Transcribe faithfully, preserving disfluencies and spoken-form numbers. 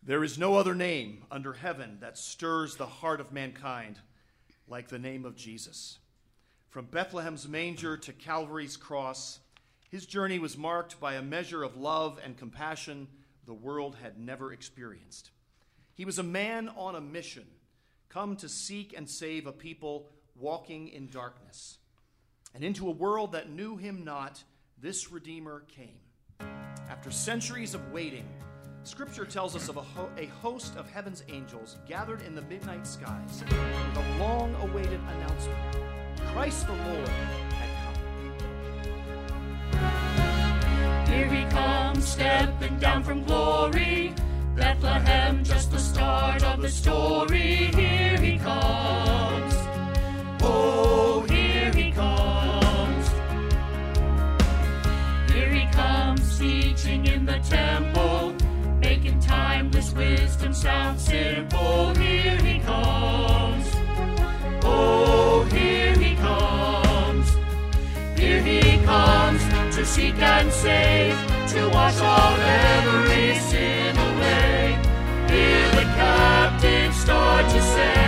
There is no other name under heaven that stirs the heart of mankind like the name of Jesus. From Bethlehem's manger to Calvary's cross, his journey was marked by a measure of love and compassion the world had never experienced. He was a man on a mission, come to seek and save a people walking in darkness. And into a world that knew him not, this Redeemer came. After centuries of waiting, Scripture tells us of a, ho- a host of heaven's angels gathered in the midnight skies with a long-awaited announcement. Christ the Lord had come. Here he comes, stepping down from glory. Bethlehem, just the start of the story. Here he comes. Oh, here he comes. Here he comes, teaching in the temple, making timeless wisdom sound simple. Here he comes. Oh, here he comes. Here he comes to seek and save, to wash all every sin away. Hear the captives start to say,